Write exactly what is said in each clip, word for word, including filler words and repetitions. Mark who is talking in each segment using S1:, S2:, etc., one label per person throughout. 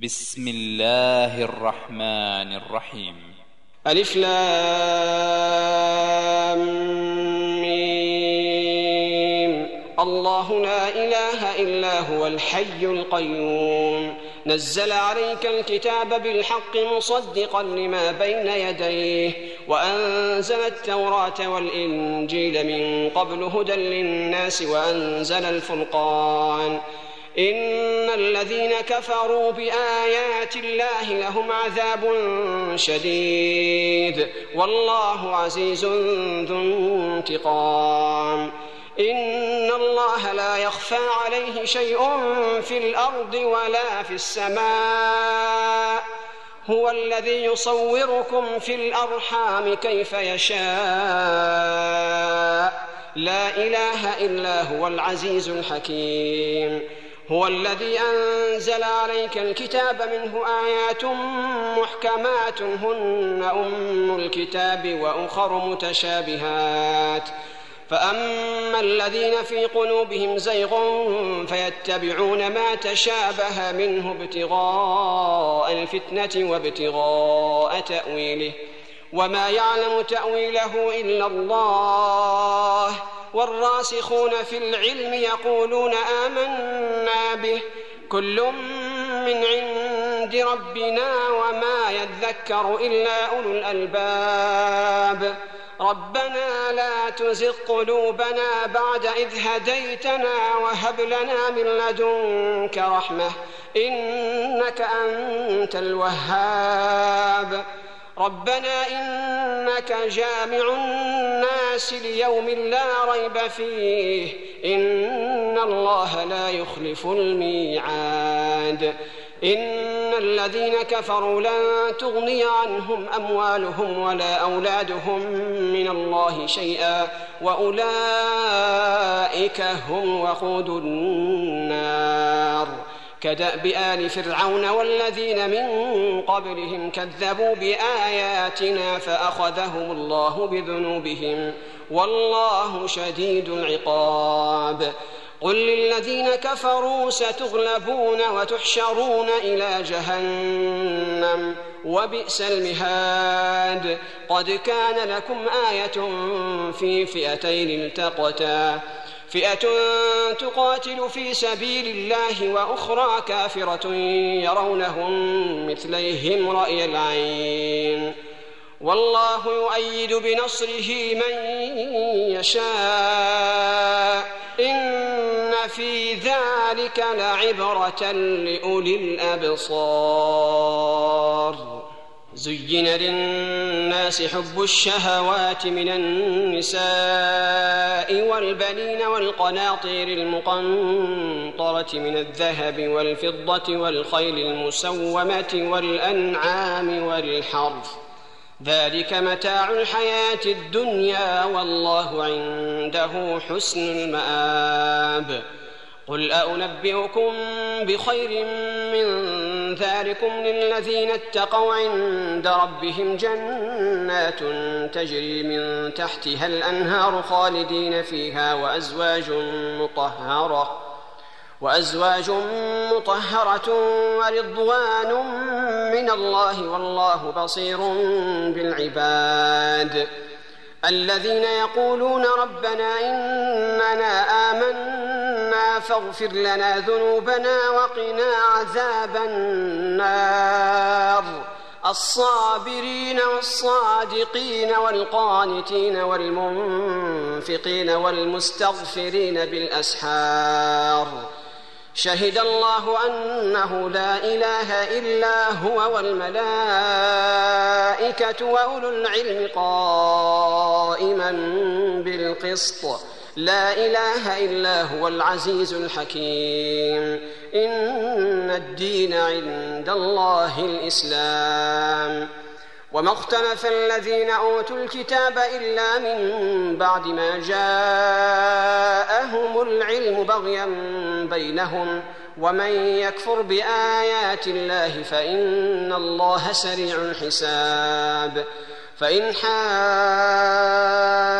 S1: بسم الله الرحمن الرحيم.
S2: ألف لام ميم. الله لا إله إلا هو الحي القيوم نزل عليك الكتاب بالحق مصدقا لما بين يديه وأنزل التوراة والإنجيل من قبل هدى للناس وأنزل الفرقان إن الذين كفروا بآيات الله لهم عذاب شديد والله عزيز ذو انتقام. إن الله لا يخفى عليه شيء في الأرض ولا في السماء هو الذي يصوركم في الأرحام كيف يشاء لا إله إلا هو العزيز الحكيم. هو الذي أنزل عليك الكتاب منه آيات محكمات هن أم الكتاب وأخر متشابهات فأما الذين في قلوبهم زيغ فيتبعون ما تشابه منه ابتغاء الفتنة وابتغاء تأويله وما يعلم تأويله إلا الله والراسخون في العلم يقولون آمنا به كل من عند ربنا وما يذكر إلا أولو الألباب. ربنا لا تزغ قلوبنا بعد إذ هديتنا وهب لنا من لدنك رحمة إنك أنت الوهاب. ربنا إنك جامع الناس ليوم لا ريب فيه إن الله لا يخلف الميعاد. إن الذين كفروا لن تغني عنهم أموالهم ولا أولادهم من الله شيئا وأولئك هم وقود النار. كدأب آل فرعون والذين من قبلهم كذبوا بآياتنا فأخذهم الله بذنوبهم والله شديد العقاب. قل للذين كفروا ستغلبون وتحشرون إلى جهنم وبئس المهاد. قد كان لكم آية في فئتين التقتا فئة تقاتل في سبيل الله وأخرى كافرة يرونهم مثليهم رأي العين والله يؤيد بنصره من يشاء إن في ذلك لعبرة لأولي الأبصار. زين للناس حب الشهوات من النساء والبنين والقناطير المقنطرة من الذهب والفضة والخيل المسومة والأنعام والحرث ذلك متاع الحياة الدنيا والله عنده حسن المآب. قل أنبئكم بخير من ذلكم للذين اتقوا عند ربهم جنات تجري من تحتها الأنهار خالدين فيها وأزواج مطهرة وأزواج مطهرة ورضوان من الله والله بصير بالعباد. الذين يقولون ربنا إننا آمنا فاغفر لنا ذنوبنا وقنا عذاب النار. الصابرين والصادقين والقانتين والمنفقين والمستغفرين بالأسحار. شهد الله أنه لا إله إلا هو والملائكة وأولو العلم قائما بالقسط لا إله إلا هو العزيز الحكيم. إن الدين عند الله الإسلام. وما اختلف الذين أوتوا الكتاب إلا من بعد ما جاءهم العلم بغيا بينهم ومن يكفر بآيات الله فإن الله سريع الحساب. فإن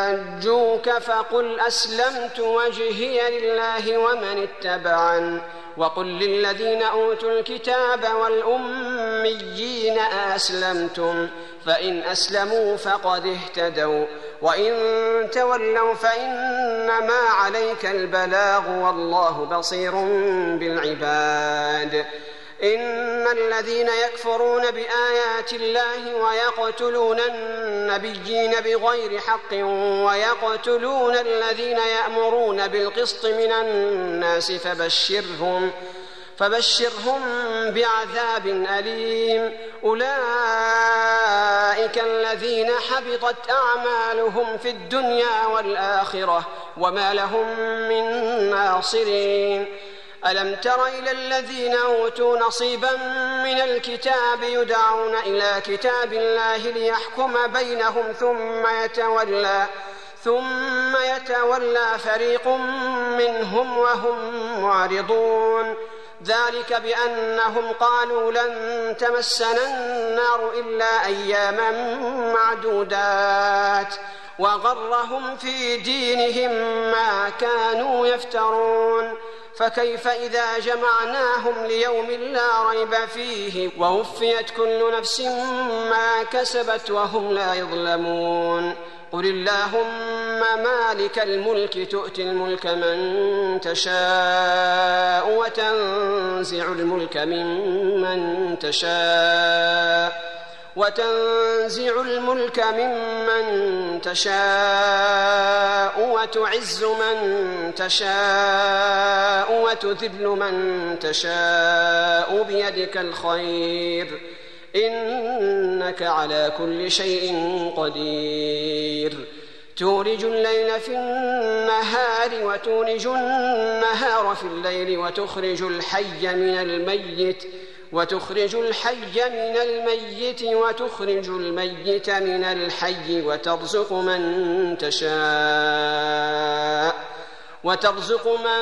S2: حاجوك فقل أسلمت وجهي لله ومن اتبعن وقل للذين أوتوا الكتاب والأميين أسلمتم فإن أسلموا فقد اهتدوا وإن تولوا فإنما عليك البلاغ والله بصير بالعباد. إن الذين يكفرون بآيات الله ويقتلون النبيين بغير حق ويقتلون الذين يأمرون بالقسط من الناس فبشرهم فبشرهم بعذاب أليم. أولئك الذين حبطت أعمالهم في الدنيا والآخرة وما لهم من ناصرين. ألم تر إلى الذين أوتوا نصيبا من الكتاب يدعون إلى كتاب الله ليحكم بينهم ثم يتولى ثم يتولى فريق منهم وهم معرضون. ذلك بأنهم قالوا لن تمسنا النار إلا أياما معدودات وغرهم في دينهم ما كانوا يفترون. فكيف إذا جمعناهم ليوم لا ريب فيه ووفيت كل نفس ما كسبت وهم لا يظلمون. قل اللهم مالك الملك تؤتي الملك من تشاء وتنزع الملك ممن تشاء وتنزع الملك ممن تشاء وتعز من تشاء وتذل من تشاء بيدك الخير إنك على كل شيء قدير. تولج الليل في النهار وتولج النهار في الليل وتخرج الحي من الميت وتخرج الحي من الميت وتخرج الميت من الحي وترزق من تشاء وترزق من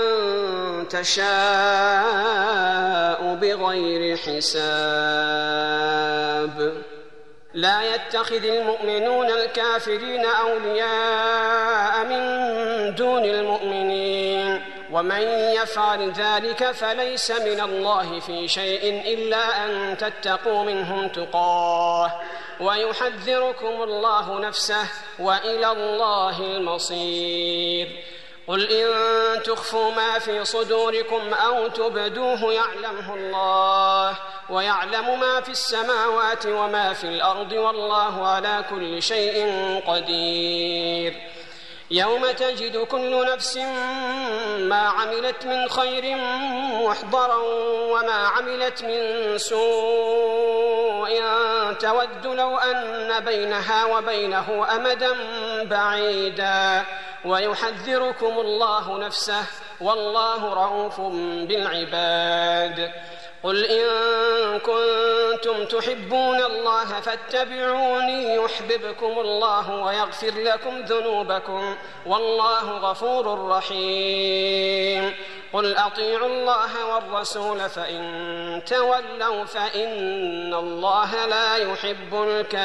S2: تشاء بغير حساب. لا يتخذ المؤمنون الكافرين أولياء من دون المؤمنين ومن يفعل ذلك فليس من الله في شيء إلا أن تتقوا منهم تقاه ويحذركم الله نفسه وإلى الله المصير. قل إن تخفوا ما في صدوركم أو تبدوه يعلمه الله ويعلم ما في السماوات وما في الأرض والله على كل شيء قدير. يوم تجد كل نفس ما عملت من خير محضرا وما عملت من سوء تود لو أن بينها وبينه أمدا بعيدا ويحذركم الله نفسه والله رؤوف بالعباد. قل إن كنتم تحبون الله فاتبعوني يحببكم الله ويغفر لكم ذنوبكم والله غفور رحيم. قل أطيعوا الله والرسول فإن تولوا فإن الله لا يحب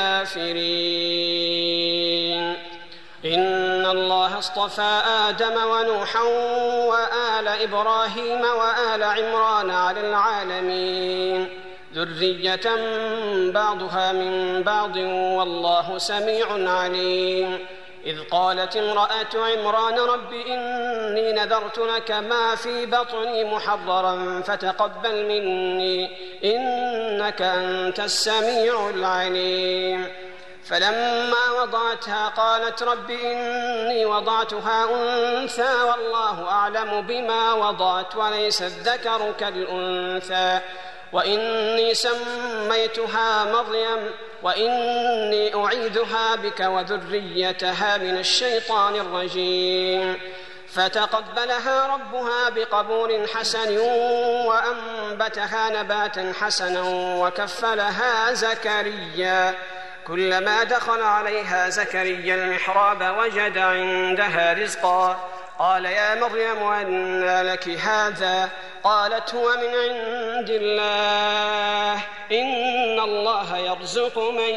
S2: الكافرين. إن الله اصطفى آدم ونوحا وآل إبراهيم وآل عمران على العالمين ذرية بعضها من بعض والله سميع عليم. إذ قالت امرأة عمران رب إني نذرت لك ما في بطني محررا فتقبل مني إنك أنت السميع العليم. فلما وضعتها قالت رب إني وضعتها أنثى والله أعلم بما وضعت وليس الذكر كالأنثى وإني سميتها مريم وإني أعيذها بك وذريتها من الشيطان الرجيم. فتقبلها ربها بقبول حسن وأنبتها نباتا حسنا وكفلها زكريا. كلما دخل عليها زكريا المحراب وجد عندها رزقا قال يا مريم أنى لك هذا قالت هو من عند الله إن الله يرزق من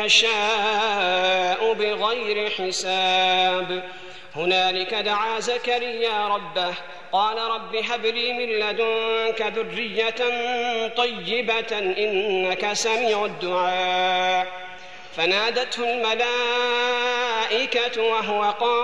S2: يشاء بغير حساب. هنالك دعا زكريا ربه قال رب هب لي من لدنك ذرية طيبة إنك سميع الدعاء. فنادته الملائكة وهو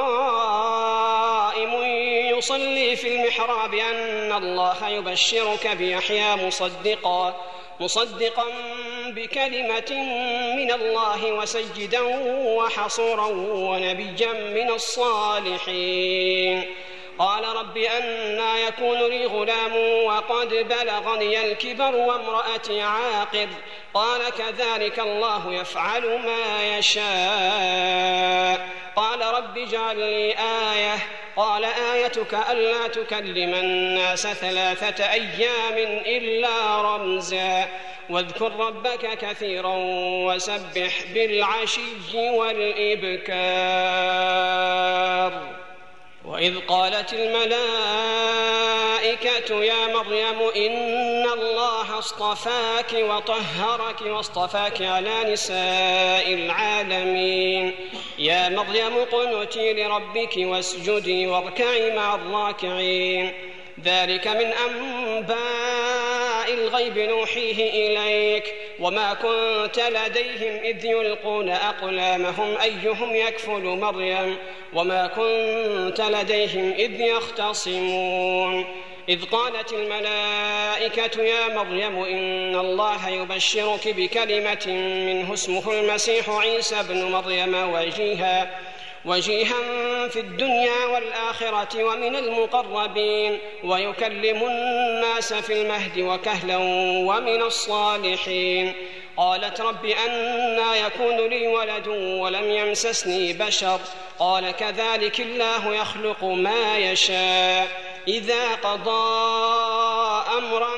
S2: قائم يصلي في المحراب أن الله يبشرك بيحيى مصدقا مصدقا بكلمة من الله وسيدا وحصورا ونبيا من الصالحين. قال رب أنى يكون لي غلام وقد بلغني الكبر وامرأتي عاقر. قال كذلك الله يفعل ما يشاء. قال رب اجعل لي آية. قال آيتك ألا تكلم الناس ثلاثة أيام إلا رمزا واذكر ربك كثيرا وسبح بالعشي والإبكار. وإذ قالت الملائكة يا مريم إن الله اصطفاك وطهرك واصطفاك على نساء العالمين يا مريم اقنتي لربك واسجدي واركعي مع الراكعين. ذلك من أنباء الغيب نوحيه إليك وما كنت لديهم إذ يلقون أقلامهم أيهم يكفل مريم وما كنت لديهم إذ يختصمون. إذ قالت الملائكة يا مريم إن الله يبشرك بكلمة منه اسمه المسيح عيسى بن مريم وجيها وجيها في الدنيا والآخرة ومن المقربين ويكلم الناس في المهد وكهلا ومن الصالحين. قالت رب أنى يكون لي ولد ولم يمسسني بشر. قال كذلك الله يخلق ما يشاء إذا قضى أمرا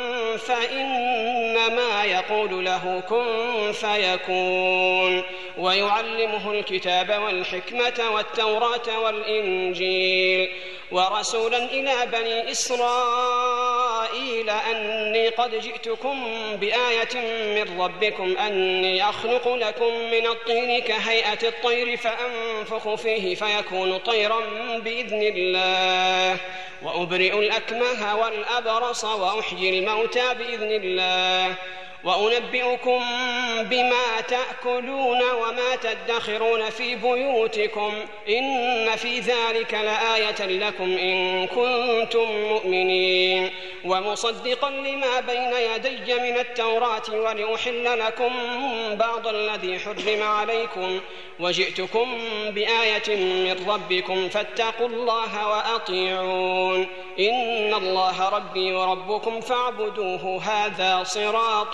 S2: فإنما يقول له كن فيكون. ويعلمه الكتاب والحكمة والتوراة والإنجيل ورسولا إلى بني إسرائيل أني قد جئتكم بآية من ربكم أني أخلق لكم من الطين كهيئة الطير فأنفخ فيه فيكون طيرا بإذن الله وأبرئ الأكمه والأبرص وأحيي الموتى بإذن الله وأنبئكم بما تأكلون وما تدخرون في بيوتكم إن في ذلك لآية لكم إن كنتم مؤمنين ومصدقا لما بين يدي من التوراة ولأحل لكم بعض الذي حرم عليكم وجئتكم بآية من ربكم فاتقوا الله وأطيعون إن الله ربي وربكم فاعبدوه هذا صراط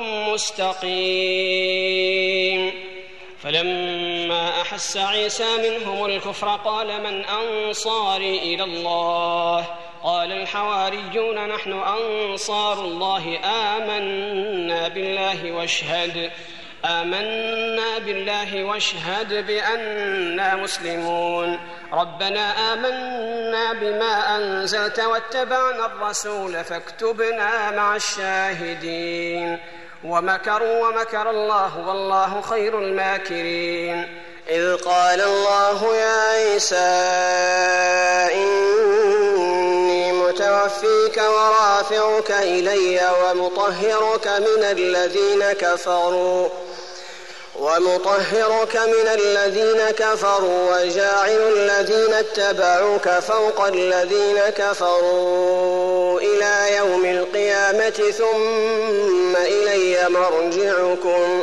S2: مستقيم. فلما أحس عيسى منهم الكفر قال من أنصاري إلى الله قال الحواريون نحن أنصار الله آمنا بالله واشهد آمنا بالله واشهد بأننا مسلمون. ربنا آمنا بما أنزلت واتبعنا الرسول فاكتبنا مع الشاهدين. ومكروا ومكر الله والله خير الماكرين.
S3: إذ قال الله يا عيسى إني متوفيك ورافعك إلي ومطهرك من الذين كفروا ومطهرك من الذين كفروا وجاعل الذين اتبعوك فوق الذين كفروا إلى يوم القيامة ثم إلي مرجعكم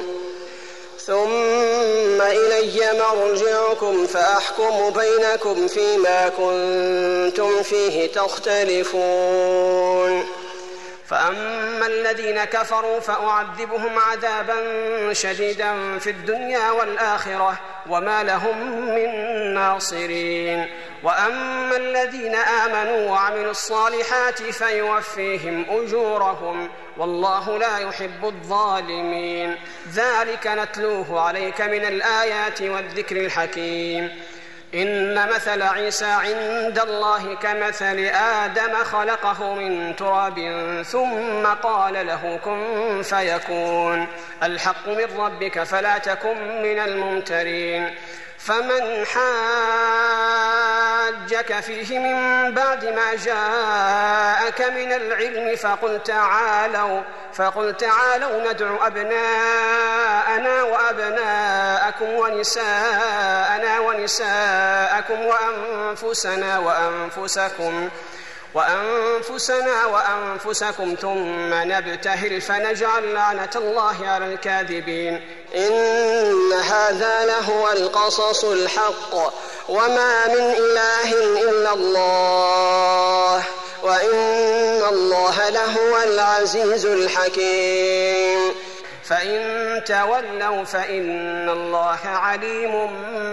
S3: ثم إلي مرجعكم فأحكم بينكم فيما كنتم فيه تختلفون. فأما الذين كفروا فأعذبهم عذابا شديدا في الدنيا والآخرة وما لهم من ناصرين. وأما الذين آمنوا وعملوا الصالحات فيوفيهم أجورهم والله لا يحب الظالمين. ذلك نتلوه عليك من الآيات والذكر الحكيم. إن مثل عيسى عند الله كمثل آدم خلقه من تراب ثم قال له كن فيكون. الحق من ربك فلا تكن من الممترين. فمن حاجك حاجك فيه من بعد ما جاءك من العلم فقل تعالوا فقل تعالوا ندع أبناءنا وأبناءكم ونساءنا ونساءكم وأنفسنا وأنفسكم وأنفسنا وأنفسكم ثم نبتهل فنجعل لعنة الله على الكاذبين.
S2: إن هذا لهو القصص الحق وما من إله إلا الله وإن الله لهو العزيز الحكيم.
S3: فإن تولوا فإن الله عليم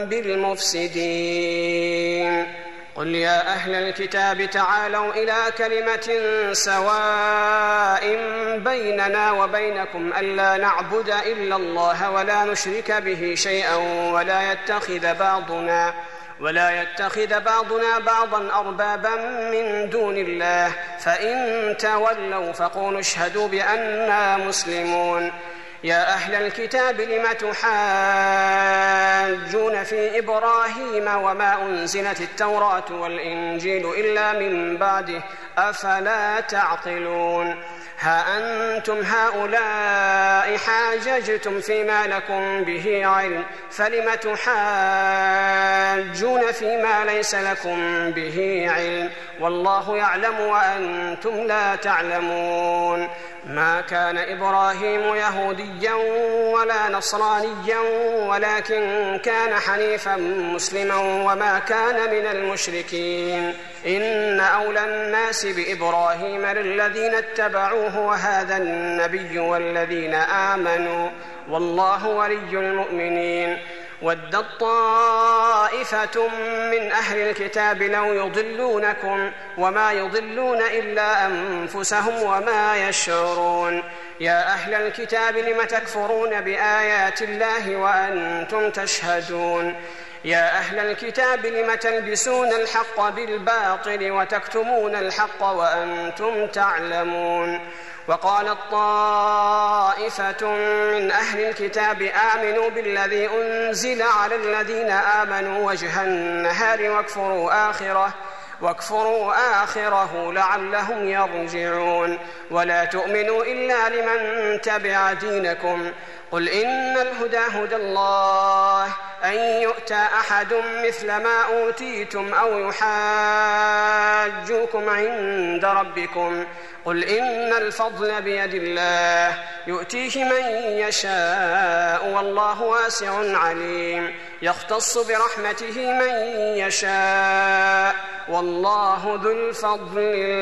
S3: بالمفسدين. قل يا أهل الكتاب تعالوا إلى كلمة سواء بيننا وبينكم ألا نعبد إلا الله ولا نشرك به شيئا ولا يتخذ بعضنا ولا يتخذ بعضنا بعضا أربابا من دون الله فإن تولوا فقولوا اشهدوا بأننا مسلمون. يا أهل الكتاب لم تحاجون في إبراهيم وما أنزلت التوراة والإنجيل إلا من بعده أفلا تعقلون. ها أنتم هؤلاء حاججتم فيما لكم به علم فلم تحاجون فيما ليس لكم به علم والله يعلم وأنتم لا تعلمون. ما كان إبراهيم يهوديا ولا نصرانيا ولكن كان حنيفا مسلما وما كان من المشركين. إن أولى الناس بإبراهيم للذين اتبعوه وهذا النبي والذين آمنوا والله ولي المؤمنين. ودت طائفة من أهل الكتاب لو يضلونكم وما يضلون إلا أنفسهم وما يشعرون. يا أهل الكتاب لم تكفرون بآيات الله وأنتم تشهدون. يا أهل الكتاب لم تلبسون الحق بالباطل وتكتمون الحق وأنتم تعلمون. وقالت طائفة من أهل الكتاب آمنوا بالذي أنزل على الذين آمنوا وجه النهار واكفروا آخره واكفروا آخره لعلهم يرجعون. ولا تؤمنوا إلا لمن تبع دينكم. قل إن الهدى هدى الله أن يؤتى أحد مثل ما أوتيتم أو يحاجوكم عند ربكم. قل إن الفضل بيد الله يؤتيه من يشاء والله واسع عليم. يختص برحمته من يشاء والله ذو الفضل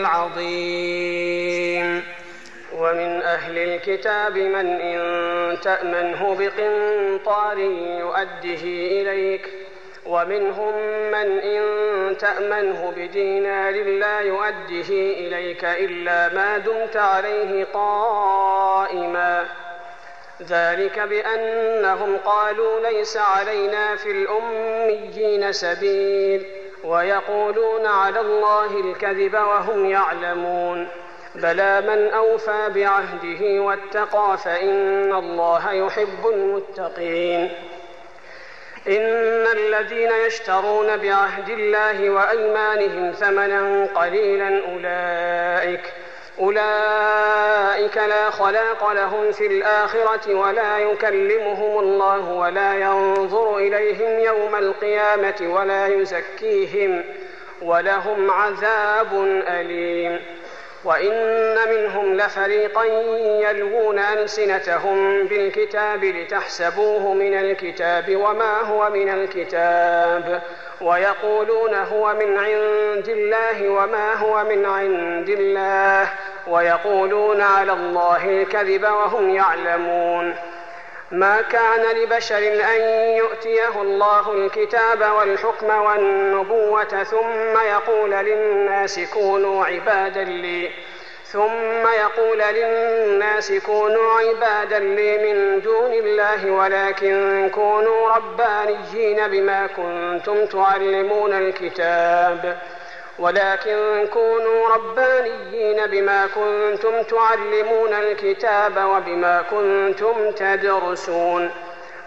S3: العظيم. ومن أهل الكتاب من إن تأمنه بقنطار يؤده إليك ومنهم من إن تأمنه بدينار لا يؤده إليك إلا ما دمت عليه قائما. ذلك بأنهم قالوا ليس علينا في الأميين سبيل ويقولون على الله الكذب وهم يعلمون. بلى من أوفى بعهده واتقى فإن الله يحب المتقين. إن الذين يشترون بعهد الله وأيمانهم ثمنا قليلا أولئك أولئك لا خلاق لهم في الآخرة ولا يكلمهم الله ولا ينظر إليهم يوم القيامة ولا يزكيهم ولهم عذاب أليم. وإن منهم لفريقا يلوون ألسنتهم بالكتاب لتحسبوه من الكتاب وما هو من الكتاب ويقولون هو من عند الله وما هو من عند الله ويقولون على الله الكذب وهم يعلمون. ما كان لبشر أن يؤتيه الله الكتاب والحكم والنبوة ثم يقول للناس كونوا عبادا لي ثم يقول للناس كونوا عبادا لي من دون الله ولكن كونوا ربانيين بما كنتم تعلمون الكتاب ولكن كونوا ربانيين بما كنتم تعلمون الكتاب وبما كنتم تدرسون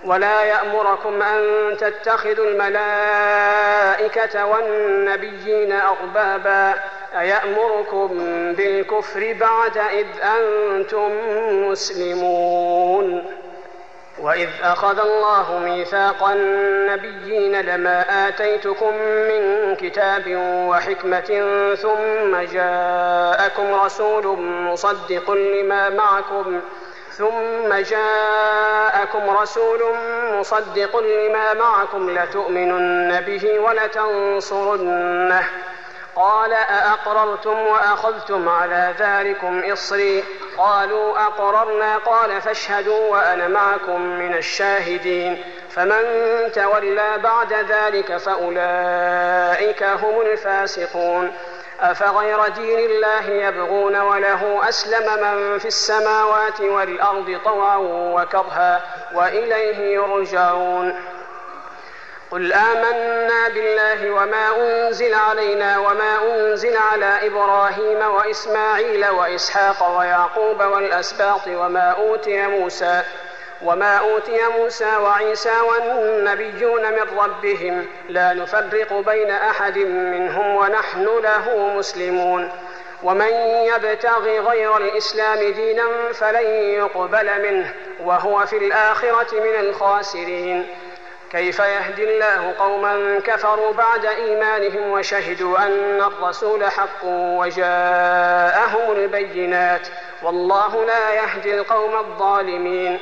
S3: ولا يأمركم أن تتخذوا الملائكة والنبيين أربابا أيأمركم بالكفر بعد إذ أنتم مسلمون وإذ أخذ الله ميثاق النبيين لما آتيتكم من كتاب وحكمة ثم جاءكم رسول مصدق لما معكم ثم جاءكم رسول مصدق لما معكم لتؤمنن به ولتنصرنه قال أأقررتم وأخذتم على ذلكم إصري قالوا أقررنا قال فاشهدوا وأنا معكم من الشاهدين فمن تولى بعد ذلك فأولئك هم الفاسقون أفغير دين الله يبغون وله أسلم من في السماوات والأرض طوعا وكرها وإليه يرجعون قل آمنا بالله وما أنزل علينا وما أنزل على إبراهيم وإسماعيل وإسحاق ويعقوب والأسباط وما أوتي موسى وما أوتي موسى وعيسى والنبيون من ربهم لا نفرق بين أحد منهم ونحن له مسلمون ومن يبتغي غير الإسلام دينا فلن يقبل منه وهو في الآخرة من الخاسرين كيف يهدي الله قوما كفروا بعد إيمانهم وشهدوا أن الرسول حق وجاءهم البينات والله لا يهدي القوم الظالمين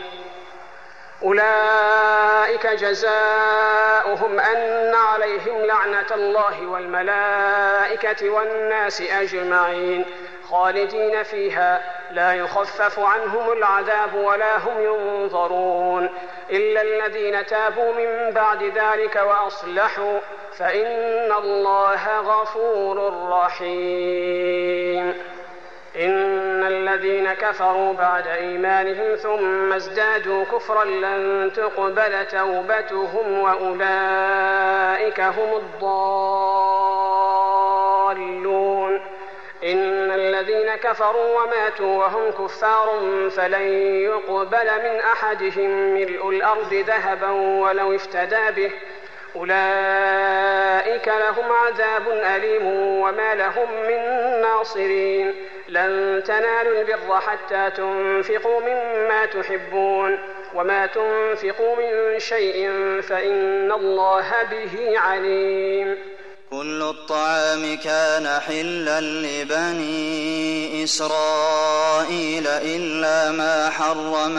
S3: أولئك جزاؤهم أن عليهم لعنة الله والملائكة والناس أجمعين خالدين فيها لا يخفف عنهم العذاب ولا هم ينظرون إلا الذين تابوا من بعد ذلك وأصلحوا فإن الله غفور رحيم إن الذين كفروا بعد إيمانهم ثم ازدادوا كفرا لن تقبل توبتهم وأولئك هم الضالون إن الذين كفروا وماتوا وهم كفار فلن يقبل من أحدهم ملء الأرض ذهبا ولو افتدى به أولئك لهم عذاب أليم وما لهم من ناصرين لن تنالوا البر حتى تنفقوا مما تحبون وما تنفقوا من شيء فإن الله به عليم
S4: كل الطعام كان حلا لبني إسرائيل إلا ما حرم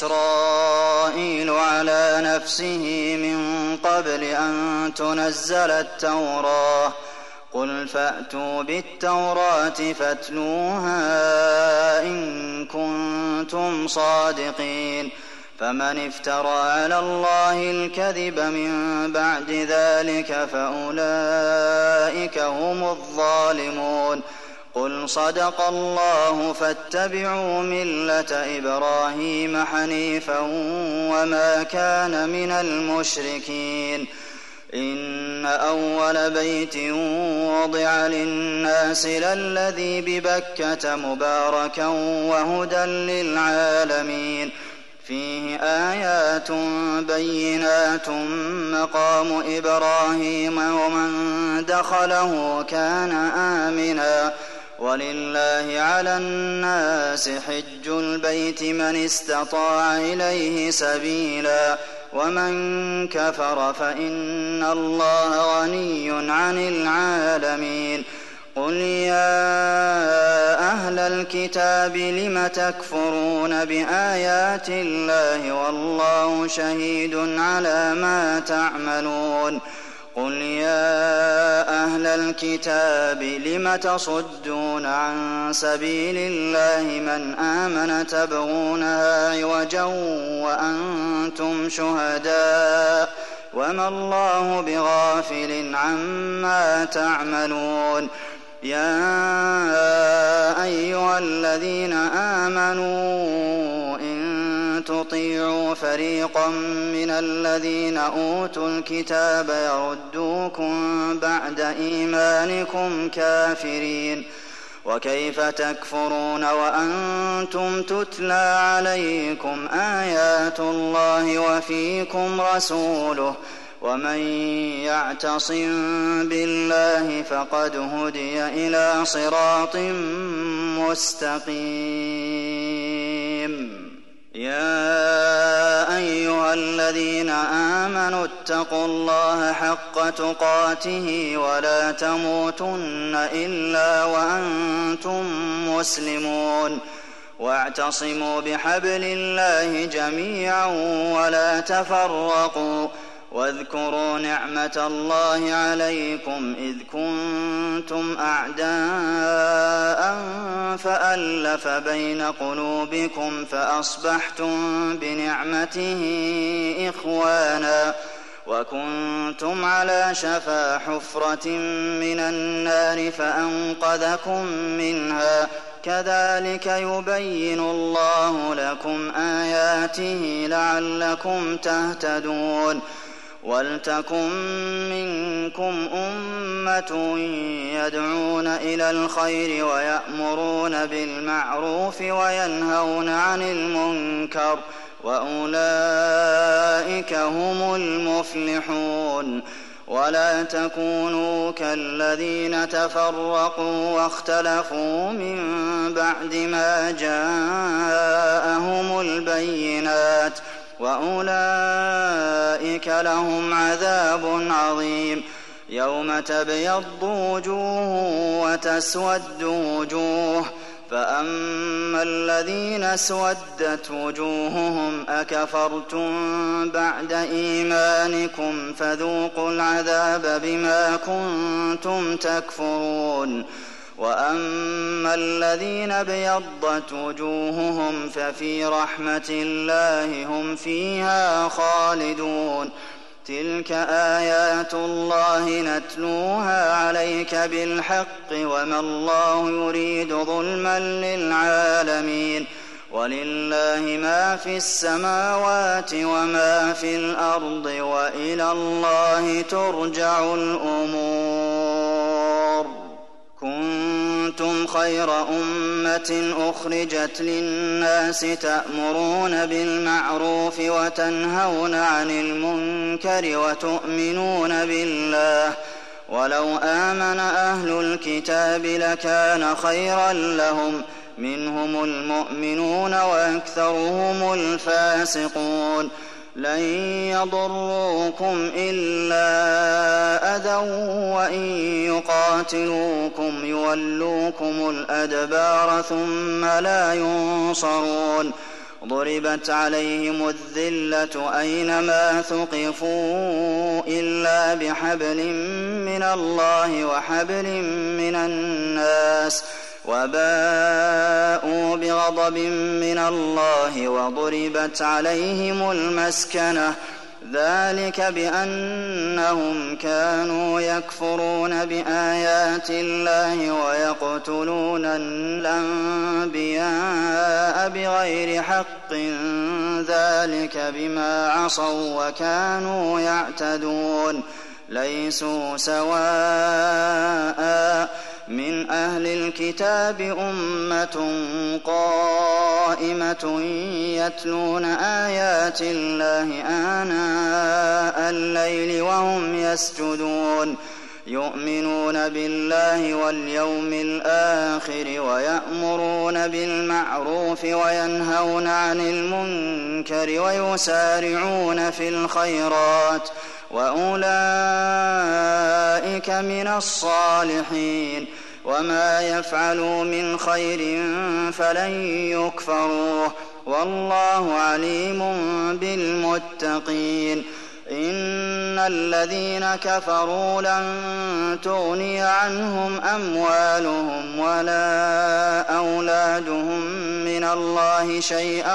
S4: إسرائيل على نفسه من قبل أن تنزل التوراة قل فأتوا بالتوراة فاتلوها إن كنتم صادقين فمن افترى على الله الكذب من بعد ذلك فأولئك هم الظالمون قل صدق الله فاتبعوا ملة إبراهيم حنيفا وما كان من المشركين إن أول بيت وضع للناس للذي ببكة مباركا وهدى للعالمين فيه آيات بينات مقام إبراهيم ومن دخله كان آمنا ولله على الناس حج البيت من استطاع إليه سبيلا ومن كفر فإن الله غني عن العالمين قل يا أهل الكتاب لم تكفرون بآيات الله والله شهيد على ما تعملون قل يا أهل الكتاب لم تصدون عن سبيل الله من آمن تبغونها عوجا وأنتم شهداء وما الله بغافل عما تعملون يا أيها الذين آمنوا إن تطيعوا فريقا من الذين أوتوا الكتاب يردوكم بعد إيمانكم كافرين وكيف تكفرون وأنتم تتلى عليكم آيات الله وفيكم رسوله ومن يعتصم بالله فقد هدي إلى صراط مستقيم. يا أيها الذين آمنوا اتقوا الله حق تقاته ولا تموتن إلا وأنتم مسلمون واعتصموا بحبل الله جميعا ولا تفرقوا واذكروا نعمة الله عليكم إذ كنتم أعداء فألف بين قلوبكم فأصبحتم بنعمته إخوانا وكنتم على شفا حفرة من النار فأنقذكم منها كذلك يبين الله لكم آياته لعلكم تهتدون. ولتكن منكم أمة يدعون إلى الخير ويأمرون بالمعروف وينهون عن المنكر وأولئك هم المفلحون. ولا تكونوا كالذين تفرقوا واختلفوا من بعد ما جاءهم البينات وأولئك لهم عذاب عظيم. يوم تبيض وجوه وتسود وجوه فأما الذين اسودت وجوههم أكفرتم بعد إيمانكم فذوقوا العذاب بما كنتم تكفرون. وأما الذين ابيضت وجوههم ففي رحمة الله هم فيها خالدون. تلك آيات الله نتلوها عليك بالحق وما الله يريد ظلما للعالمين. ولله ما في السماوات وما في الأرض وإلى الله ترجع الأمور. كنتم خير أمة أخرجت للناس تأمرون بالمعروف وتنهون عن المنكر وتؤمنون بالله. ولو آمن أهل الكتاب لكان خيرا لهم منهم المؤمنون وأكثرهم الفاسقون. لن يضروكم إلا أذى وإن يقاتلوكم يولوكم الأدبار ثم لا ينصرون. ضربت عليهم الذلة أينما ثقفوا إلا بحبل من الله وحبل من الناس وباءوا بغضب من الله وضربت عليهم المسكنة ذلك بأنهم كانوا يكفرون بآيات الله ويقتلون الأنبياء بغير حق ذلك بما عصوا وكانوا يعتدون. ليسوا سواء من أهل الكتاب أمة قائمة يتلون آيات الله آناء الليل وهم يسجدون يؤمنون بالله واليوم الآخر ويأمرون بالمعروف وينهون عن المنكر ويسارعون في الخيرات وأولئك من الصالحين. وما يفعلوا من خير فلن يكفروه والله عليم بالمتقين. إن الذين كفروا لن تغني عنهم أموالهم ولا أولادهم من الله شيئا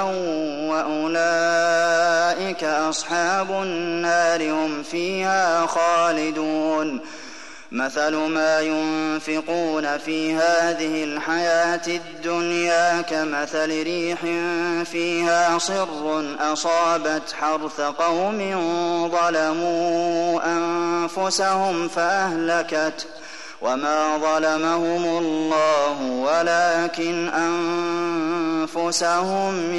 S4: وأولئك أصحاب النار هم فيها خالدون. مثل ما ينفقون في هذه الحياة الدنيا كمثل ريح فيها صر أصابت حرث قوم ظلموا أنفسهم فأهلكته وما ظلمهم الله ولكن أنفسهم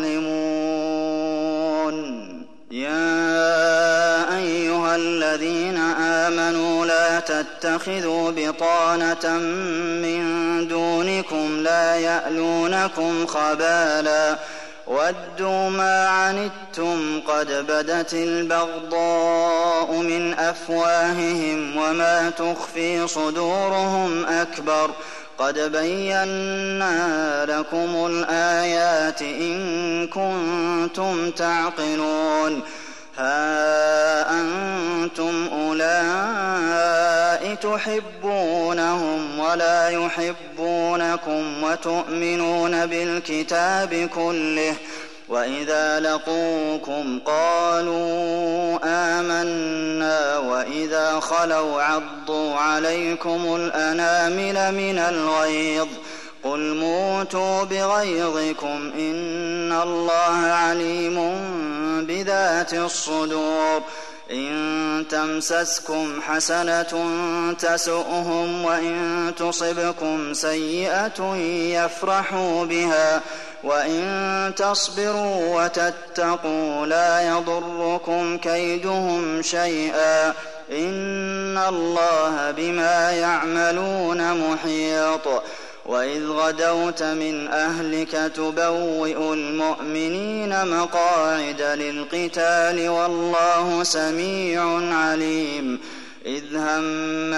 S4: يظلمون يا أيها الذين آمنوا لا تتخذوا بطانة من دونكم لا يألونكم خبالا ودوا ما عنتم قد بدت البغضاء من أفواههم وما تخفي صدورهم أكبر قد بينا لكم الآيات إن كنتم تعقلون ها أنتم أولئك تحبونهم ولا يحبونكم وتؤمنون بالكتاب كله وإذا لقوكم قالوا آمنا وإذا خلوا عضوا عليكم الأنامل من الغيظ قل موتوا بغيظكم إن الله عليم بذات الصدور إن تمسسكم حسنة تسؤهم وإن تصبكم سيئة يفرحوا بها وإن تصبروا وتتقوا لا يضركم كيدهم شيئا إن الله بما يعملون محيط وإذ غدوت من أهلك تبوئ المؤمنين مقاعد للقتال والله سميع عليم إذ هم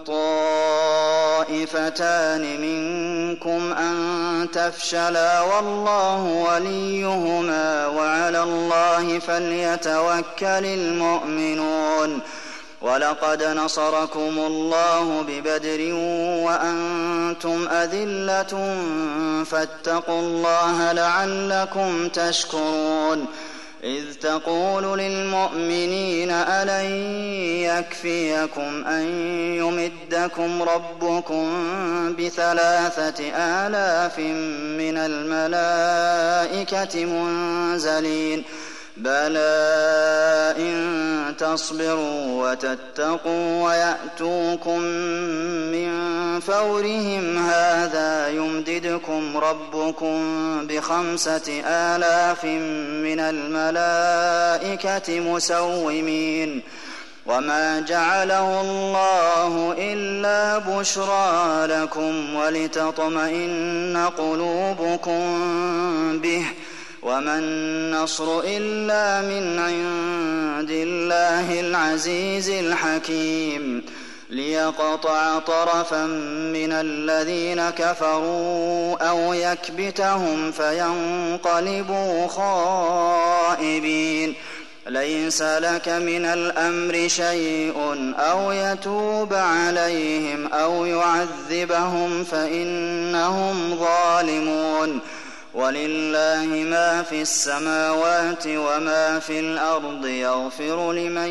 S4: الطائفتان منكم أن تفشلا والله وليهما وعلى الله فليتوكل المؤمنون ولقد نصركم الله ببدر وأنتم أذلة فاتقوا الله لعلكم تشكرون إذ تقول للمؤمنين ألن يكفيكم أن يمدكم ربكم بثلاثة آلاف من الملائكة منزلين بلى إن تصبروا وتتقوا ويأتوكم من فورهم هذا يمددكم ربكم بخمسة آلاف من الملائكة مسومين وما جعله الله إلا بشرى لكم ولتطمئن قلوبكم به وما النصر إلا من عند الله العزيز الحكيم ليقطع طرفا من الذين كفروا أو يكبتهم فينقلبوا خائبين ليس لك من الأمر شيء أو يتوب عليهم أو يعذبهم فإنهم ظالمون ولله ما في السماوات وما في الأرض يغفر لمن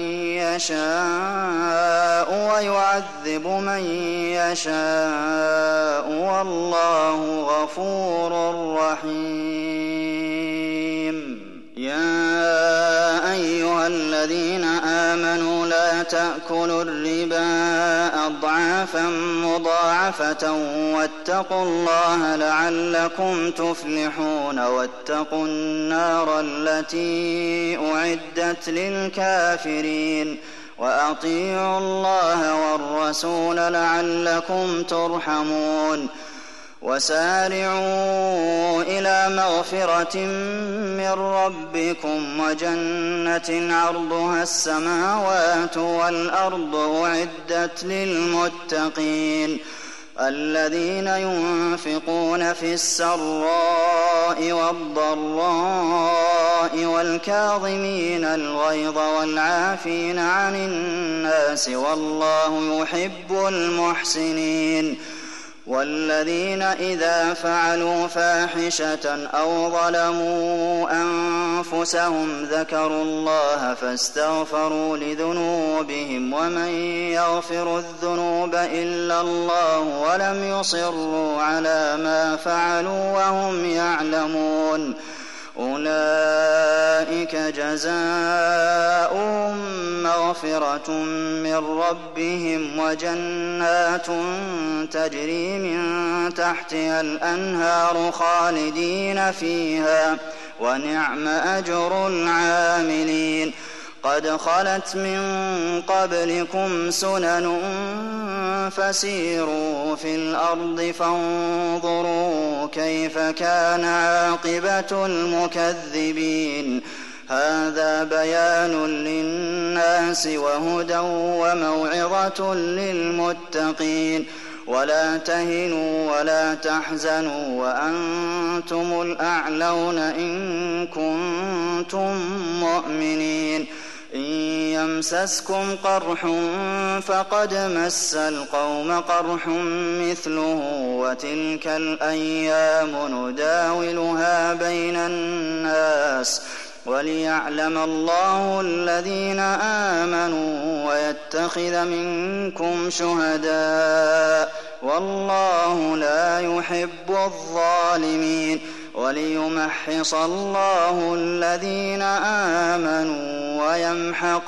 S4: يشاء ويعذب من يشاء والله غفور رحيم يا أيها الذين آمنوا لا تأكلوا الربا أضعافا مضاعفة واتقوا الله لعلكم تفلحون واتقوا النار التي أعدت للكافرين وأطيعوا الله والرسول لعلكم ترحمون وسارعوا إلى مغفرة من ربكم وجنة عرضها السماوات والأرض أعدت للمتقين الذين ينفقون في السراء والضراء والكاظمين الغيظ والعافين عن الناس والله يحب المحسنين والذين إذا فعلوا فاحشة أو ظلموا أنفسهم ذكروا الله فاستغفروا لذنوبهم ومن يغفر الذنوب إلا الله ولم يصروا على ما فعلوا وهم يعلمون أولئك جزاؤهم مغفرة من ربهم وجنات تجري من تحتها الأنهار خالدين فيها ونعم أجر العاملين قد خلت من قبلكم سنن فسيروا في الأرض فانظروا كيف كان عاقبة المكذبين هذا بيان للناس وهدى وموعظة للمتقين ولا تهنوا ولا تحزنوا وأنتم الأعلون إن كنتم مؤمنين إن يمسسكم قرح فقد مس القوم قرح مثله وتلك الأيام نداولها بين الناس وليعلم الله الذين آمنوا ويتخذ منكم شهداء والله لا يحب الظالمين وليمحص الله الذين آمنوا ويمحق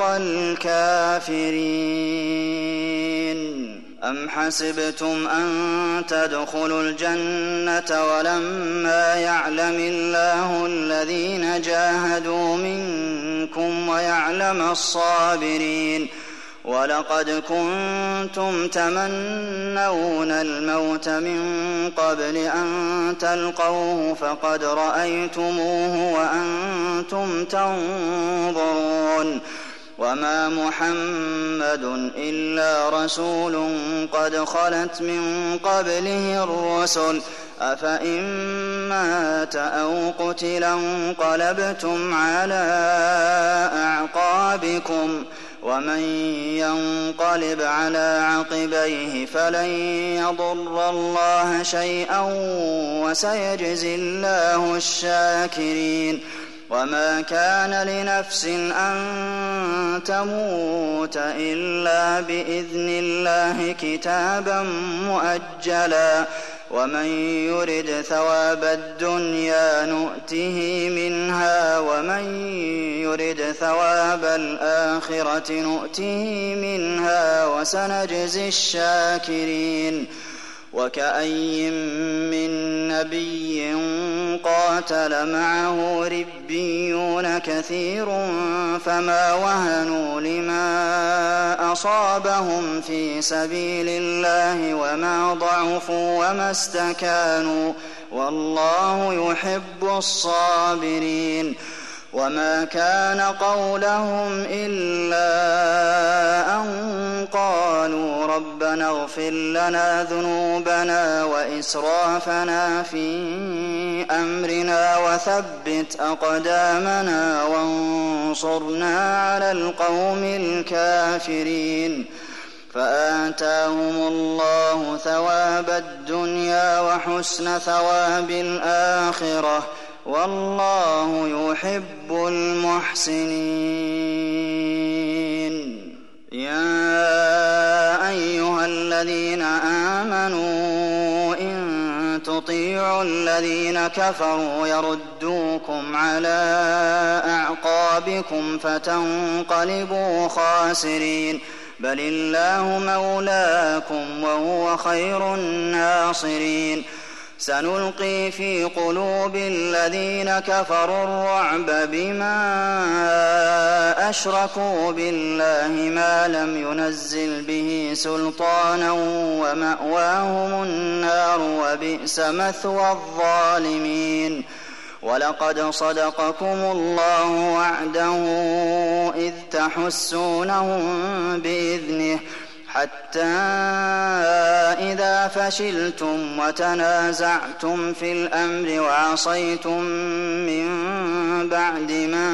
S4: الكافرين أم حسبتم أن تدخلوا الجنة ولما يعلم الله الذين جاهدوا منكم ويعلم الصابرين ولقد كنتم تمنون الموت من قبل أن تلقوه فقد رأيتموه وأنتم تنظرون وما محمد إلا رسول قد خلت من قبله الرسل أفإن مات أو قتل انقلبتم على أعقابكم ومن ينقلب على عقبيه فلن يضر الله شيئا وسيجزي الله الشاكرين وما كان لنفس أن تموت إلا بإذن الله كتابا مؤجلا ومن يرد ثواب الدنيا نؤته منها ومن يرد ثواب الآخرة نؤته منها وسنجزي الشاكرين وكأي من نبي قاتل معه ربيون كثير فما وهنوا لما أصابهم في سبيل الله وما ضعفوا وما استكانوا والله يحب الصابرين وما كان قولهم إلا أن قالوا ربنا اغفر لنا ذنوبنا وإسرافنا في أمرنا وثبت أقدامنا وانصرنا على القوم الكافرين فآتاهم الله ثواب الدنيا وحسن ثواب الآخرة والله يحب المحسنين يا أيها الذين آمنوا إن تطيعوا الذين كفروا يردوكم على أعقابكم فتنقلبوا خاسرين بل الله مولاكم وهو خير الناصرين سنلقي في قلوب الذين كفروا الرعب بما أشركوا بالله ما لم ينزل به سلطانا ومأواهم النار وبئس مثوى الظالمين ولقد صدقكم الله وعده إذ تحسونهم بإذنه حتى إذا فشلتم وتنازعتم في الأمر وعصيتم من بعد ما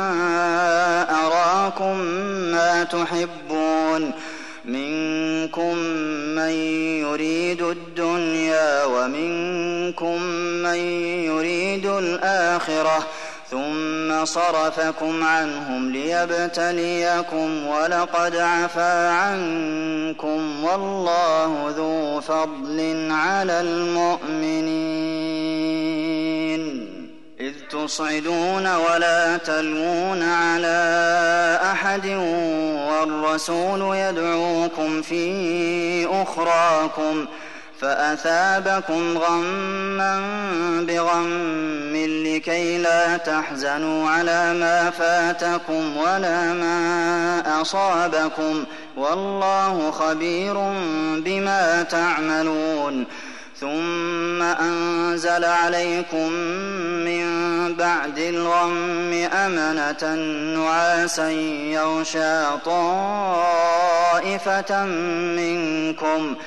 S4: أراكم ما تحبون منكم من يريد الدنيا ومنكم من يريد الآخرة ثم صرفكم عنهم ليبتليكم ولقد عفا عنكم والله ذو فضل على المؤمنين إذ تصعدون ولا تلوون على أحد والرسول يدعوكم في أخراكم فأثابكم غما بغم لكي لا تحزنوا على ما فاتكم ولا ما أصابكم والله خبير بما تعملون ثم أنزل عليكم من بعد الغم أمنة نعاسا يغشى طائفة منكم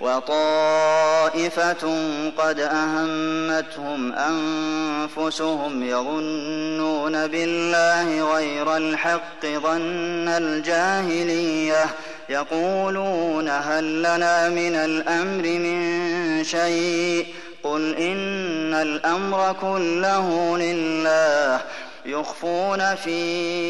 S4: وطائفة قد أهمتهم أنفسهم يظنون بالله غير الحق ظن الجاهلية يقولون هل لنا من الأمر من شيء قل إن الأمر كله لله يخفون في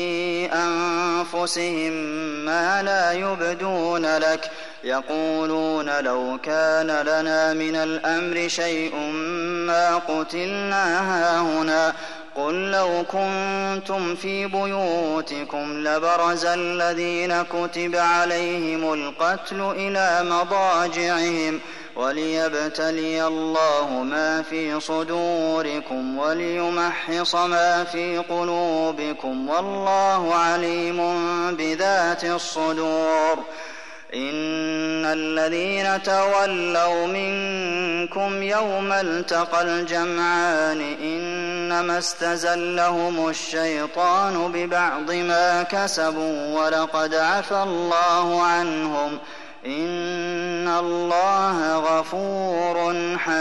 S4: أنفسهم ما لا يبدون لك يقولون لو كان لنا من الأمر شيء ما قتلنا هاهنا قل لو كنتم في بيوتكم لبرز الذين كتب عليهم القتل إلى مضاجعهم وليبتلي الله ما في صدوركم وليمحص ما في قلوبكم والله عليم بذات الصدور إن الذين تولوا منكم يوم التقى الجمعان إنما استزلهم الشيطان ببعض ما كسبوا ولقد عفى الله عنهم إن الله غفور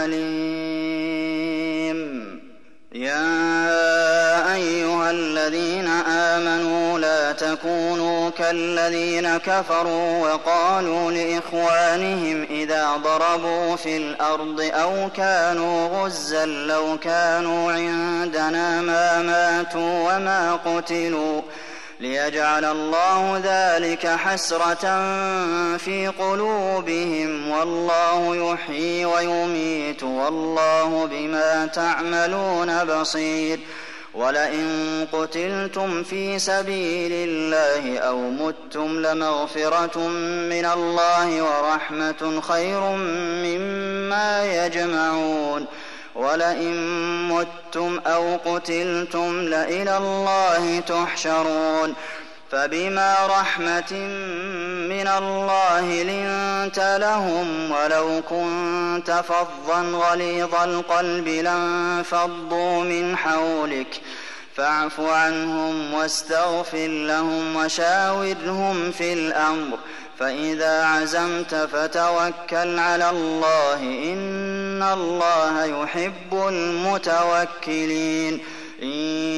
S4: حليم يا أيها الذين آمنوا لا تكونوا كالذين كفروا وقالوا لإخوانهم إذا ضربوا في الأرض أو كانوا غزا لو كانوا عندنا ما ماتوا وما قتلوا ليجعل الله ذلك حسرة في قلوبهم والله يحيي ويميت والله بما تعملون بصير ولئن قتلتم في سبيل الله أو متم لمغفرة من الله ورحمة خير مما يجمعون ولئن متم أو قتلتم لإلى الله تحشرون فبما رحمة من الله لنت لهم ولو كنت فظا غليظ القلب لانفضوا من حولك فاعف عنهم واستغفر لهم وشاورهم في الأمر فإذا عزمت فتوكل على الله إن الله يحب المتوكلين إن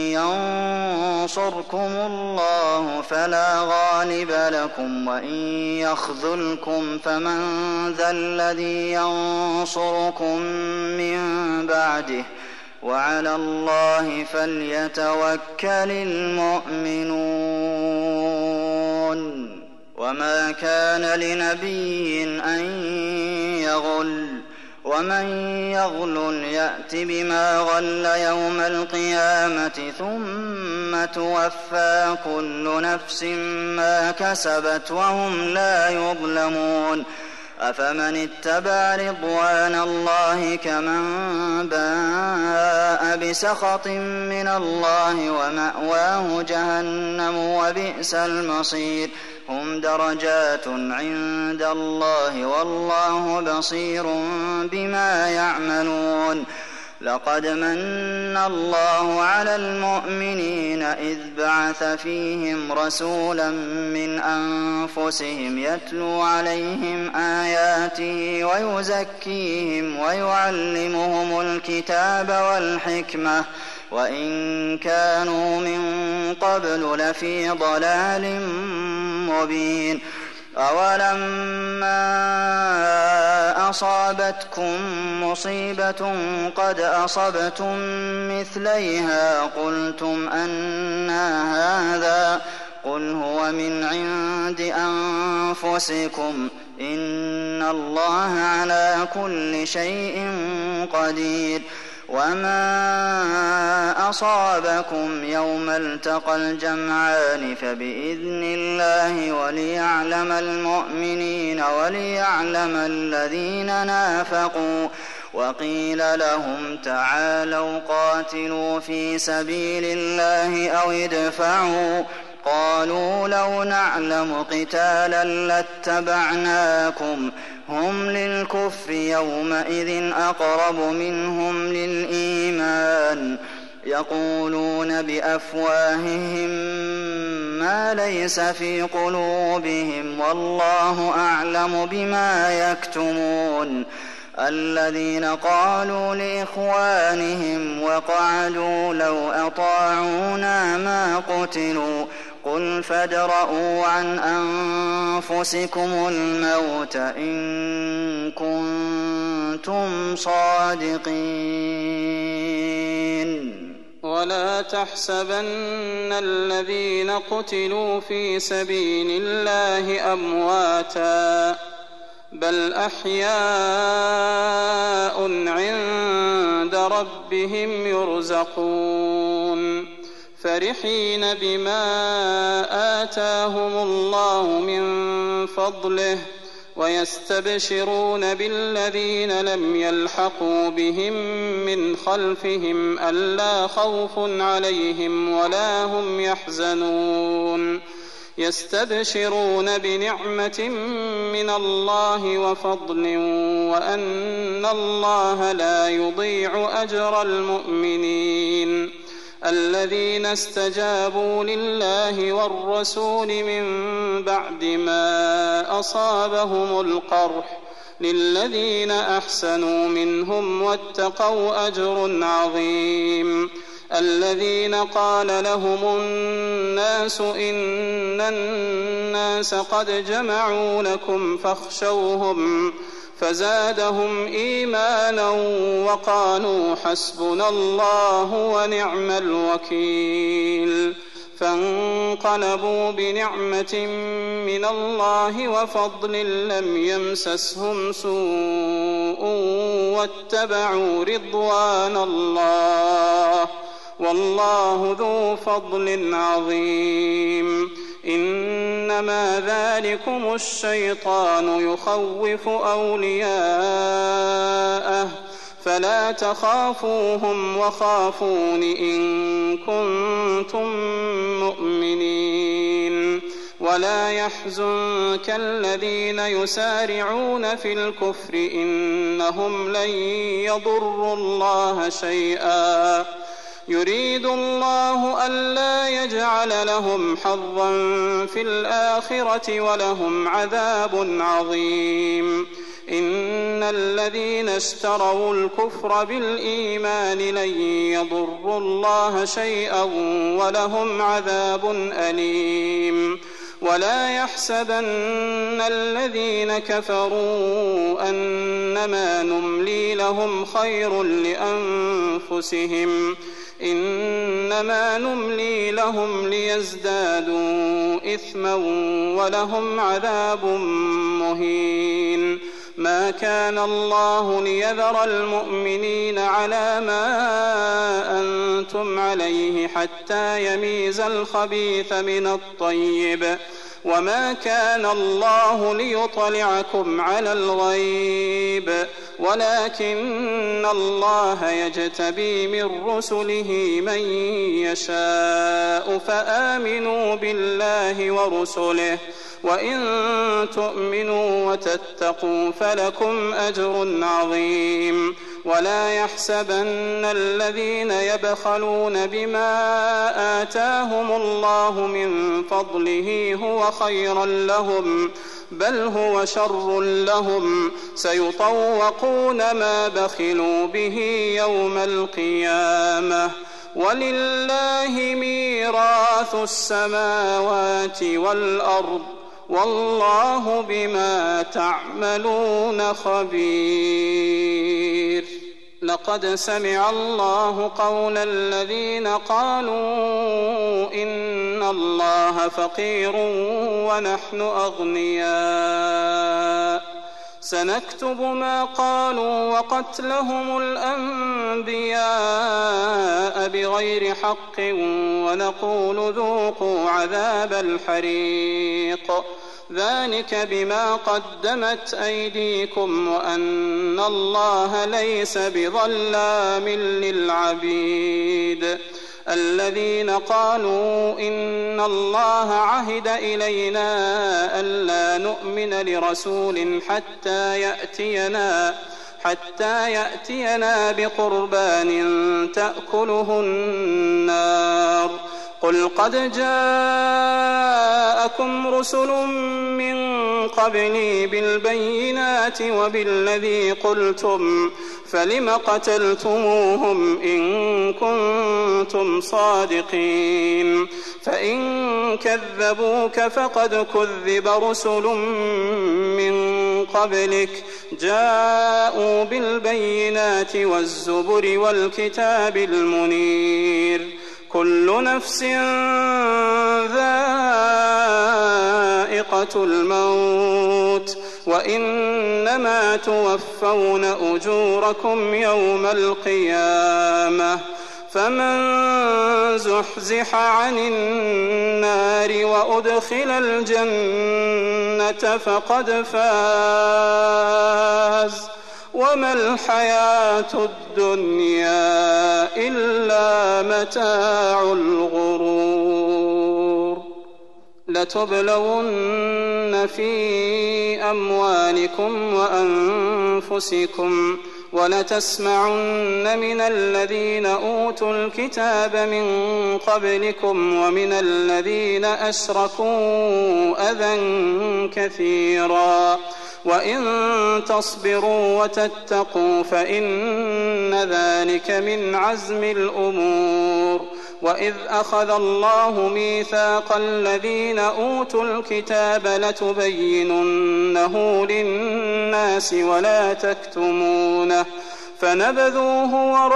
S4: ينصركم الله فلا غالب لكم وإن يخذلكم فمن ذا الذي ينصركم من بعده وعلى الله فليتوكل المؤمنون وما كان لنبي أن يغل ومن يغل يأت بما غل يوم القيامة ثم توفى كل نفس ما كسبت وهم لا يظلمون أفمن اتبع رضوان الله كمن باء بسخط من الله ومأواه جهنم وبئس المصير هم درجات عند الله والله بصير بما يعملون لقد من الله على المؤمنين إذ بعث فيهم رسولا من أنفسهم يتلو عليهم آياته ويزكيهم ويعلمهم الكتاب والحكمة وإن كانوا من قبل لفي ضلال مبين أولما أصابتكم مصيبة قد أصبتم مثليها قلتم أنى هذا قل هو من عند أنفسكم إن الله على كل شيء قدير وما أصابكم يوم التقى الجمعان فبإذن الله وليعلم المؤمنين وليعلم الذين نافقوا. وقيل لهم تعالوا قاتلوا في سبيل الله أو ادفعوا قالوا لو نعلم قتالا لاتبعناكم هم للكفر يومئذ أقرب منهم للإيمان يقولون بأفواههم ما ليس في قلوبهم والله أعلم بما يكتمون. الذين قالوا لإخوانهم وقعدوا لو أطاعونا ما قتلوا قل فادرءوا عن أنفسكم الموت إن كنتم صادقين.
S5: ولا تحسبن الذين قتلوا في سبيل الله أمواتا بل أحياء عند ربهم يرزقون فرحين بما آتاهم الله من فضله ويستبشرون بالذين لم يلحقوا بهم من خلفهم ألا خوف عليهم ولا هم يحزنون يستبشرون بنعمة من الله وفضل وأن الله لا يضيع أجر المؤمنين. الذين استجابوا لله والرسول من بعد ما أصابهم القرح للذين أحسنوا منهم واتقوا أجر عظيم. الذين قال لهم الناس إن الناس قد جمعوا لكم فاخشوهم فزادهم إيمانا وقالوا حسبنا الله ونعم الوكيل. فانقلبوا بنعمة من الله وفضل لم يمسسهم سوء واتبعوا رضوان الله والله ذو فضل عظيم. إنما ذلكم الشيطان يخوف أولياءه فلا تخافوهم وخافون إن كنتم مؤمنين. ولا يحزنك الذين يسارعون في الكفر إنهم لن يضروا الله شيئا يريد الله ألا يجعل لهم حظا في الآخرة ولهم عذاب عظيم. إن الذين اشتروا الكفر بالإيمان لن يضروا الله شيئا ولهم عذاب أليم. ولا يحسبن الذين كفروا أنما نملي لهم خير لأنفسهم إنما نملي لهم ليزدادوا إثما ولهم عذاب مهين. ما كان الله ليذر المؤمنين على ما أنتم عليه حتى يميز الخبيث من الطيب وما كان الله ليطلعكم على الغيب ولكن الله يجتبي من رسله من يشاء فآمنوا بالله ورسله وإن تؤمنوا وتتقوا فلكم أجر عظيم. ولا يحسبن الذين يبخلون بما آتاهم الله من فضله هو خيرا لهم بل هو شر لهم سيطوقون ما بخلوا به يوم القيامة ولله ميراث السماوات والأرض والله بما تعملون خبير. لقد سمع الله قول الذين قالوا إن الله فقير ونحن أغنياء سنكتب ما قالوا وقتلهم الأنبياء بغير حق ونقول ذوقوا عذاب الحريق ذلك بما قدمت أيديكم وأن الله ليس بظلام للعبيد الذين قالوا إن الله عهد إلينا ألا نؤمن لرسول حتى يأتينا حتى يأتينا بقربان تأكله النار قل قد جاءكم رسل من قبلي بالبينات وبالذي قلتم فلم قتلتموهم إن كنتم صادقين فإن كذبوك فقد كذب رسل من قبلك جاءوا بالبينات والزبر والكتاب المنير كل نفس ذائقة الموت وإنما توفون أجوركم يوم القيامة فمن زحزح عن النار وأدخل الجنة فقد فاز وما الحياة الدنيا إلا متاع الغرور لتبلون في أموالكم وأنفسكم ولتسمعن من الذين أوتوا الكتاب من قبلكم ومن الذين أشركوا أذى كثيرا وإن تصبروا وتتقوا فإن ذلك من عزم الأمور وإذ أخذ الله ميثاق الذين أوتوا الكتاب لتبيننه للناس ولا تكتمونه فنبذوه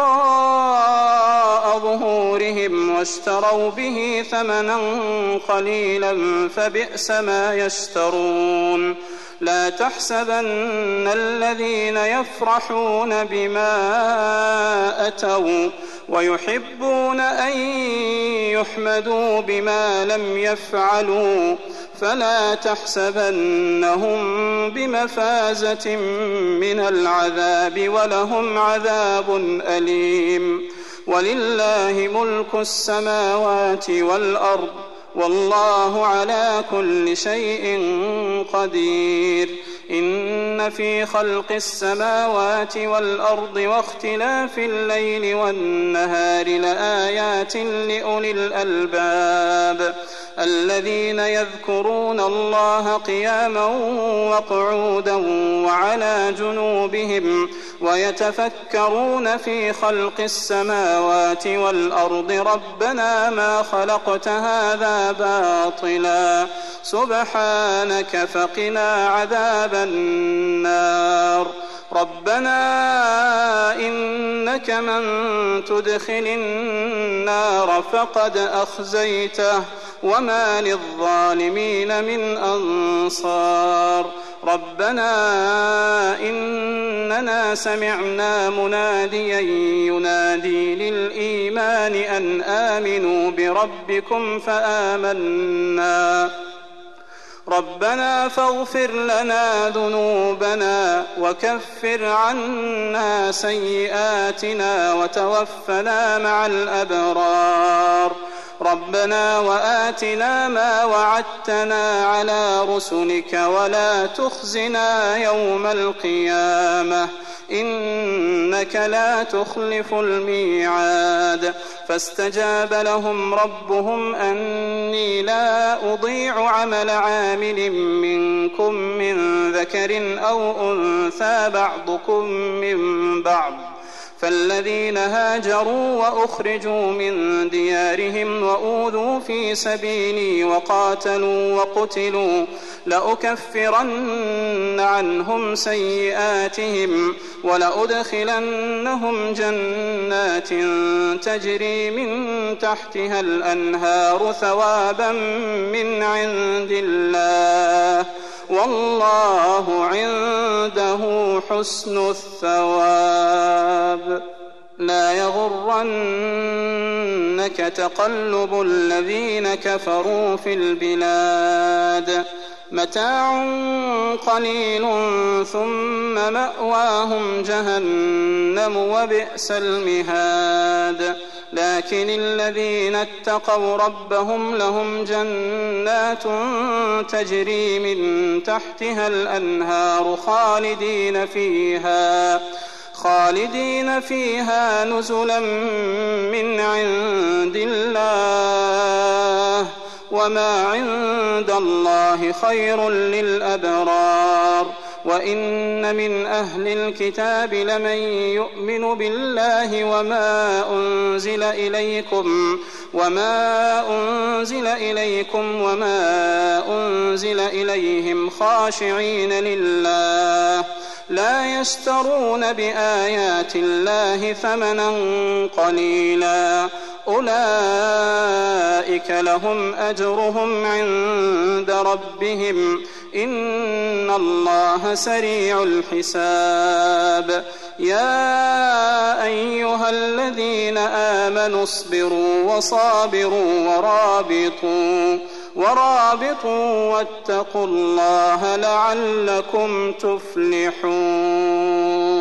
S5: وراء ظهورهم واشتروا به ثمنا قليلا فبئس ما يشترون لا تحسبن الذين يفرحون بما أتوا ويحبون أن يحمدوا بما لم يفعلوا فلا تحسبنهم بمفازة من العذاب ولهم عذاب أليم ولله ملك السماوات والأرض والله على كل شيء قدير إن في خلق السماوات والأرض واختلاف الليل والنهار لآيات لأولي الألباب الذين يذكرون الله قياما وقعودا وعلى جنوبهم ويتفكرون في خلق السماوات والأرض ربنا ما خلقت هذا باطلا سبحانك فقنا عذاب النار ربنا إنك من تدخل النار فقد أخزيته وما للظالمين من أنصار ربنا إننا سمعنا مناديا ينادي للإيمان أن آمنوا بربكم فآمنا ربنا فاغفر لنا ذنوبنا وكفر عنا سيئاتنا وتوفنا مع الأبرار ربنا وآتنا ما وعدتنا على رسلك ولا تخزنا يوم القيامة إنك لا تخلف الميعاد فاستجاب لهم ربهم أني لا أضيع عمل عامل منكم من ذكر أو أنثى بعضكم من بعض فالذين هاجروا وأخرجوا من ديارهم وأوذوا في سبيلي وقاتلوا وقتلوا لأكفرن عنهم سيئاتهم ولأدخلنهم جنات تجري من تحتها الأنهار ثوابا من عند الله والله عنده حسن الثواب. لا يغرنك تقلب الذين كفروا في البلاد متاع قليل ثم مأواهم جهنم وبئس المهاد. لكن الذين اتقوا ربهم لهم جنات تجري من تحتها الأنهار خالدين فيها خالدين فيها نزلا من عند الله وما عند الله خير للأبرار. وإن من أهل الكتاب لمن يؤمن بالله وما أنزل إليكم وما أنزل إليكم وما أنزل إليهم خاشعين لله لا يشترون بآيات الله ثمنا قليلا أولئك لهم أجرهم عند ربهم إن الله سريع الحساب. يا أيها الذين آمنوا اصبروا وصابروا ورابطوا ورابطوا واتقوا الله لعلكم تفلحون.